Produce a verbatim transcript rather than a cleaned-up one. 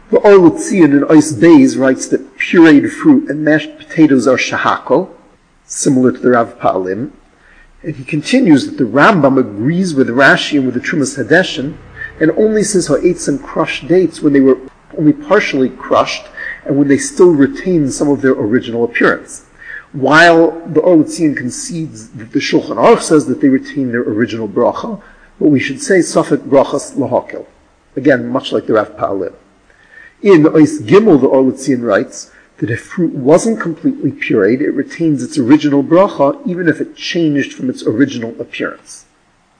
The Or L'Tzion in Ois Beis writes that pureed fruit and mashed potatoes are shahako, similar to the Rav Pa'alim. And he continues that the Rambam agrees with Rashi and with the Trumas Hadeshin, and only says ha'etzim crushed dates when they were only partially crushed and when they still retain some of their original appearance. While the Or L'Tzion concedes that the Shulchan Aruch says that they retain their original bracha, but we should say Safek brachas lahakel. Again, much like the Rav Pa'alim. In Ois Gimel, the Or L'Tzion writes that if fruit wasn't completely pureed, it retains its original bracha even if it changed from its original appearance.